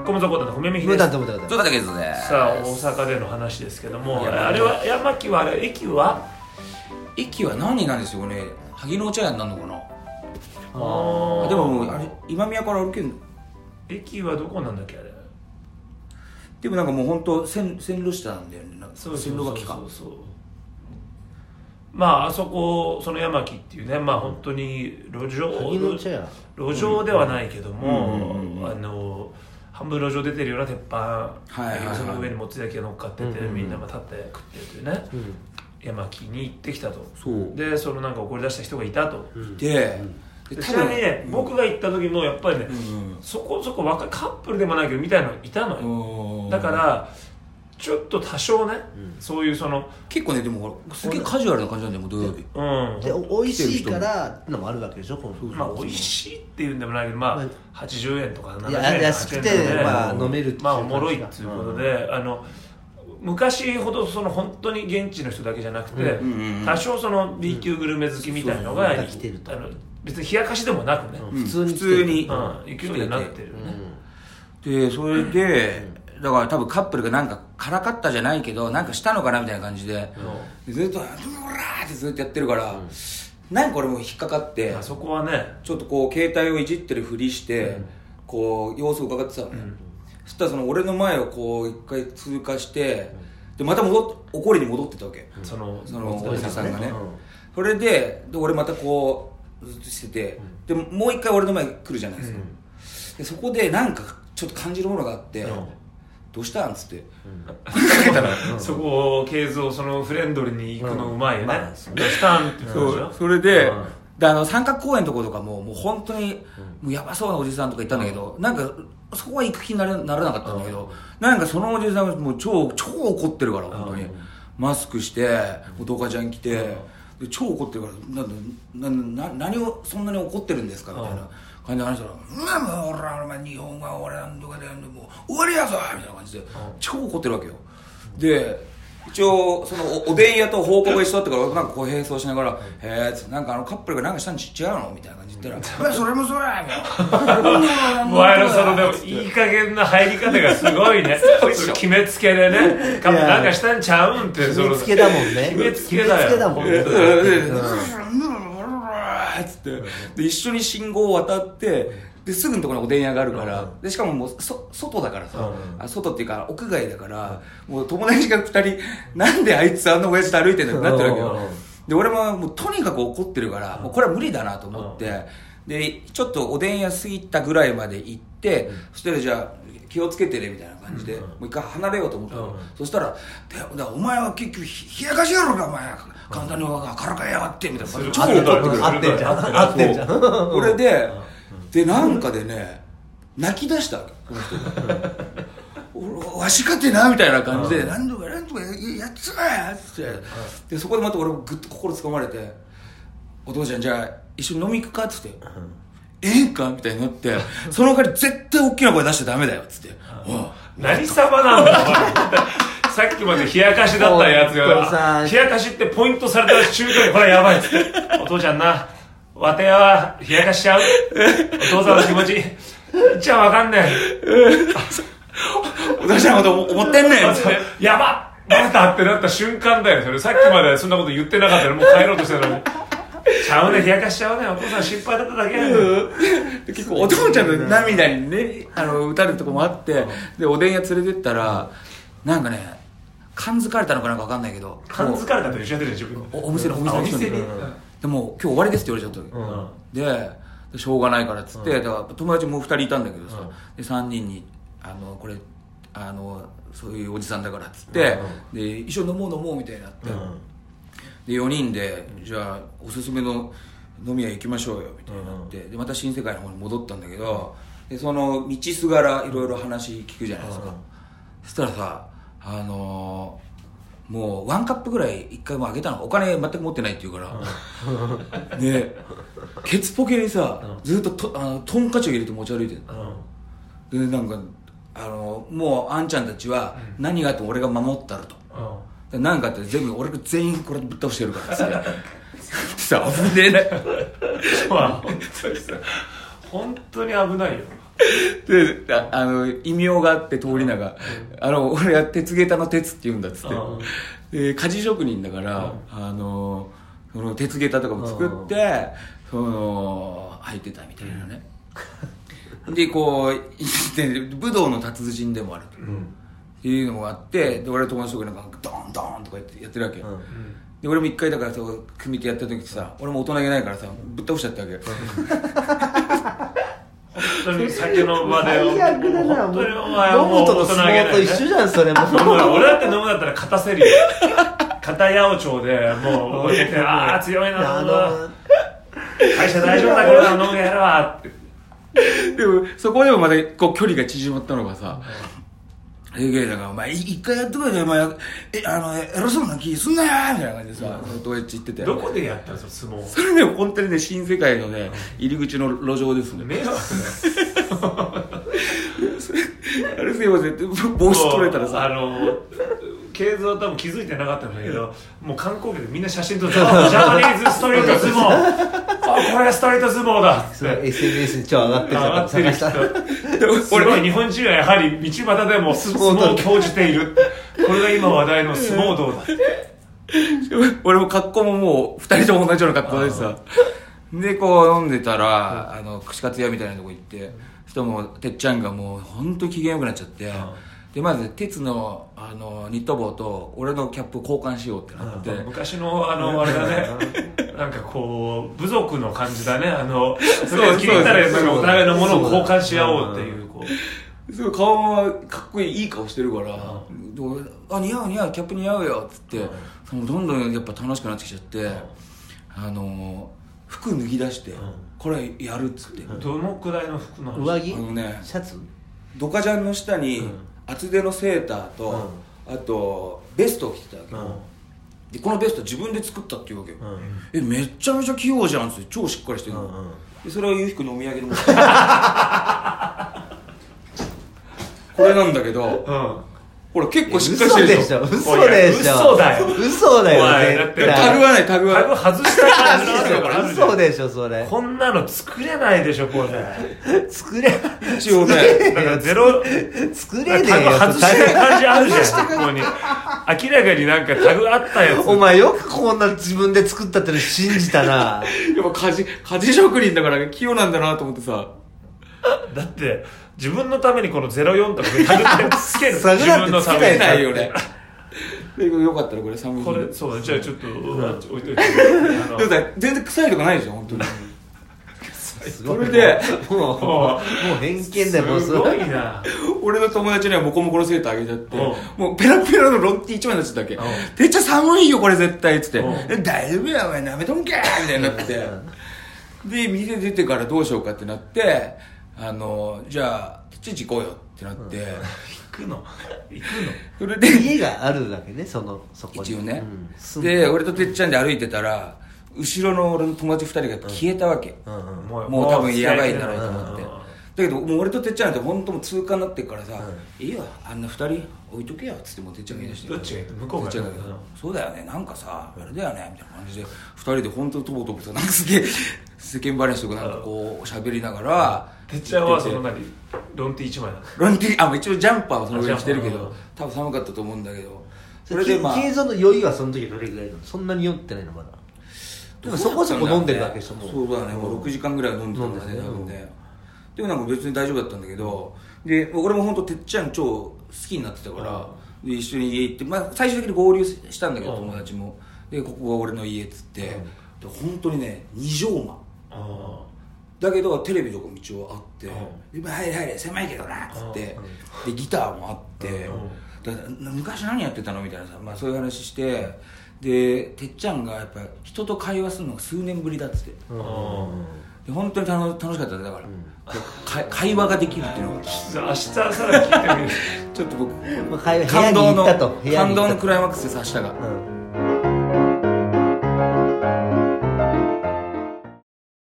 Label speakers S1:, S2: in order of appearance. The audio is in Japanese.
S1: コムザコタの米みです。
S2: そうだけどね。
S1: さあ大阪での話ですけども、あれは山木はあれ駅は
S2: 何なんですよね。萩のお茶屋になるのかな。でもあれ今宮から歩けんの。
S1: 駅はどこなんだっけあれ。
S2: でもなんかもう本当線路下なんだよね。
S1: そう
S2: 線路脇か。
S1: まああそこその山木っていうね、まあ本当に路上ではないけども、半分路上出てるような鉄板、その上にもつ焼きが乗っかってて、みんな立って食ってるというね、山木に行ってきたと。でそのなんか怒り出した人がいたと。ちなみにね、僕が行った時もやっぱりね、そこそこ若いカップルでもないけどみたいなのいたのよ。だからちょっと多少ね、そういうその
S2: 結構ね、でもすげえカジュアルな感じなんだよ、土曜日。
S3: で美味しいからのもあるわけでしょ。
S1: まあ美味しいっていうんでもないけど、まあ80円とか70円
S3: 安くてまあ飲めるっていう、
S1: まあおもろいっていうことで、昔ほどその本当に現地の人だけじゃなくて、多少その B 級グルメ好きみたいなのが別に冷やかしでもなくね、
S2: 普通に
S1: 行くようになってるよね。
S2: でそれでだから多分カップルがなんかからかったじゃないけどなんかしたのかなみたいな感じで、ずっと「うら!」ってずっとやってるから、なんか俺も引っかかって、
S1: そこはね
S2: ちょっとこう携帯をいじってるふりして、こう様子を伺ってたのね。そしたらその俺の前をこう一回通過して、でまた怒りに戻ってたわけ、そのおじさんがね。それで俺またこうずっとしてて、でもう一回俺の前に来るじゃないですか。でそこでなんかちょっと感じるものがあって、どうしたんっつって、かけたら
S1: そこを継続そのフレンドリーに行くのうまいよね。どうしたんって言うんでしょ。
S2: それで三角公園のとことかもう本当にもうやばそうなおじさんとかいたんだけど、なんかそこは行く気にならなかったんだけど、なんかそのおじさんがもう超怒ってるから、本当にマスクしておとかちゃん着て、で超怒ってるから、何をそんなに怒ってるんですかみたいな感じで話したら「もう俺日本は俺なんとかでもう終わりやぞ!」みたいな感じで超怒ってるわけよ。で一応そのおでん屋と方向が一緒だったからなんかこう並走しながら「へえ」ってなんかカップルがなんかしたん違うのみたいな感じで言ったら「それもそれ!」
S1: お前のそのでもいい加減な入り方がすごいね。決めつけでね、なんかしたんちゃうんって、
S3: 決めつけだもんね。
S1: 決めつけだよ。
S2: つってで一緒に信号を渡ってですぐのところにおでん屋があるから、でしかももう外だからさ、外っていうか屋外だから、もう友達が2人なんであいつあんな親父と歩いてんのってなってるわけよ。で俺ももうとにかく怒ってるから、もうこれは無理だなと思って、でちょっとおでん屋過ぎたぐらいまで行って、そしたらじゃあ気をつけてねみたいな感じで、もう一回離れようと思ったの。そしたらお前は結局冷やかしやろかお前、簡単にからかいやがってみたいな感じで超怒ってくる。
S3: 合ってんじゃん
S2: これでなんかでね泣き出したわけ、この人がわしかてなみたいな感じで、何とかやっつらやっつって、でそこでまた俺もグッと心つかまれて、お父ちゃんじゃあ一緒に飲み行くかっつって、ええんかみたいになって、その代わり絶対大きな声出しちゃダメだよっつって、
S1: 何様なんだよさっきまで冷やかしだったやつが冷やかしってポイントされた瞬間にこれやばいっつって、お父ちゃんなわては冷やかしちゃうお父さんの気持ちじゃあわかんねえ
S2: お父ちゃんのこと思ってんねん
S1: やばっバレたってなった瞬間だよ。それさっきまでそんなこと言ってなかったらもう帰ろうとしてたのにちゃうね、冷やかしちゃうね、お父さん心配だっただけやね
S2: 結構お父ちゃんの涙にね打たれるとこもあって、でおでん屋連れてったらなんかね感づかれたのかなんか分かんないけど、
S1: 感づかれたと一緒やってるでしょ、
S2: お店の人に、でも今日終わりですって言われちゃったわけ、でしょうがないからっつって、だから友達も2人いたんだけどさ、で3人にこれそういうおじさんだからっつって、で一緒に飲もうみたいになって、で4人でじゃあおすすめの飲み屋行きましょうよみたいになって、でまた新世界の方に戻ったんだけど、でその道すがらいろいろ話聞くじゃないですか。そしたらさもうワンカップぐらい一回もあげたの、お金全く持ってないって言うからでケツポケにさずっとトンカチを入れて持ち歩いてるの、でなんかもうあんちゃんたちは何があっても俺が守ったると、何かあって全部俺が全員これぶっ倒してるからさ危ねえな
S1: 本当に危ないよ。
S2: で異名があって通り名が、俺は鉄下駄の鉄って言うんだっつって、で鍛冶職人だから、その鉄下駄とかも作って、履いてたみたいなね、でこうで武道の達人でもあると、っていうのがあって、で俺と友達とかなんかドーンドーンとかやってるわけ、で俺も一回だからそう組手やった時さ、俺も大人げないからさぶっ倒しちゃったわけ
S1: 本当に酒の場で
S3: 最悪だな。
S1: 本当にお前
S3: 飲むとの相撲と一緒じゃん、それも。
S1: 俺だって飲むだったら勝たせるよ。片八百長でもう置いてて、ああ強いな、会社大丈夫だから飲むやるわって。
S2: でもそこでもまたこう距離が縮まったのがさ、だからお前一回やってくれよ、お前偉そうな気すんなよみたいな感じでさ、友達言ってて。
S1: どこでやったの相撲？
S2: それね、本当にね、新世界のね、入り口の路上ですね。
S1: 迷惑だよ。
S2: あれすいませんって帽子取れたらさ、
S1: 慶三は多分気づいてなかったんだけど、もう観光客でみんな写真撮って、ジャパニーズストリート相撲、あ、これがストリート相撲だって
S3: SNS に超上がってるから探した。
S1: すごい日本人はやはり道端でも相撲を興じている。これが今話題の相撲道だって。
S2: 俺も格好ももう2人とも同じような格好でさ、でこう飲んでたら串カツ屋みたいなとこ行って、人もてっちゃんがもう本当に機嫌よくなっちゃって、でまず鉄のニット帽と俺のキャップ交換しようってなって、
S1: 昔のあれだね、なんかこう部族の感じだね、それ気に入ったらお互いのものを交換し合おうっていう、こう
S2: すごい顔もかっこいい顔してるから、あ、似合う似合う、キャップ似合うよっつって、どんどんやっぱ楽しくなってきちゃって、服脱ぎ出して、これやるっつって。
S1: どのくらいの服の
S3: 上着？
S2: シャツ？ドカジャンの下に厚手のセーターと、あとベストを着てたわけ、でこのベスト自分で作ったっていうわけよ、めっちゃめちゃ器用じゃんって超しっかりしてるの、でそれをゆうひくんのお土産で持ってこれなんだけど、ほら結構しっかりしてるでしょ。
S3: 嘘でしょ。
S1: 嘘だよ。
S3: 嘘だよ。
S2: タグはない、タグは
S1: 外した感じなんだから。
S3: 嘘でしょ、それ。
S1: こんなの作れないでしょ、これ。
S3: 作れ
S2: 一応ね、
S1: ゼロ
S3: 作れねえよ。
S1: 外した感じあるじゃん、ここに。明らかになんかタグあったやつ。
S3: お前よくこんな自分で作ったっての信じたな。
S2: やっぱ鍛冶職人だから器用なんだなと思ってさ。
S1: だって自分のためにこの04とかタグってつける。自分のた
S2: めにないよね。よかったらこれ寒い。
S1: これそうだ、じゃあちょっと置いといて。
S2: 全然臭いとかないでしょ本当に。
S3: それでもう偏見だよ。
S1: すごいな。
S2: 俺の友達にはモコモコのセーターあげちゃって、もうペラペラのロンティー1枚になっちゃったわけ。てっちゃ寒いよこれ絶対っつって、大丈夫やお前なめとんけみたいになって、で店出てからどうしようかってなって、じゃあ父行こうよってなって、
S1: 行くの
S2: それで
S3: 家があるだけね、そこに
S2: 一応ね、で俺とてっちゃんで歩いてたら後ろの俺の友達2人が消えたわけ、もう多分やばいんだろうと思って、だけどもう俺とてっちゃんなんて本当もう通過になってるからさ、いいよあんな2人置いとけよっつって、もうてっちゃんが言い出して、
S1: どっちがいいの？向こうが
S2: そうだよね、なんかさあれだよねみたいな感じで2人で本当にとぼとぼとなんかすげえ世間話とかなんかこう喋りながら、
S1: てっちゃんはそのロンティー1枚なの？
S2: ロンティー、一応ジャンパーはそのぐらい着てるけど、多分寒かったと思うんだけど、
S3: それで継続の酔いはその時どれぐらいなの？そんなに酔ってないのまだ？でもそこそこ飲んでるわけでしょ。
S2: そうだね、もう6時間ぐらい飲んでたんだね多分ね。でもなんか別に大丈夫だったんだけど、で俺も本当てっちゃん超好きになってたから、で一緒に家行って、最終的に合流したんだけど、友達もでここが俺の家っつって、で本当にね2畳間だけどテレビとかも一応あって「入れ入れ狭いけどな」っつって、でギターもあって、昔何やってたのみたいなさ、そういう話して、でてっちゃんがやっぱ人と会話するのが数年ぶりだっつって、で本当に楽しかったね。だから、会話ができるっていうのが
S1: 明日さらに聞いてみる。
S2: ちょっと僕
S3: 感動の
S2: クライマックスです明日が。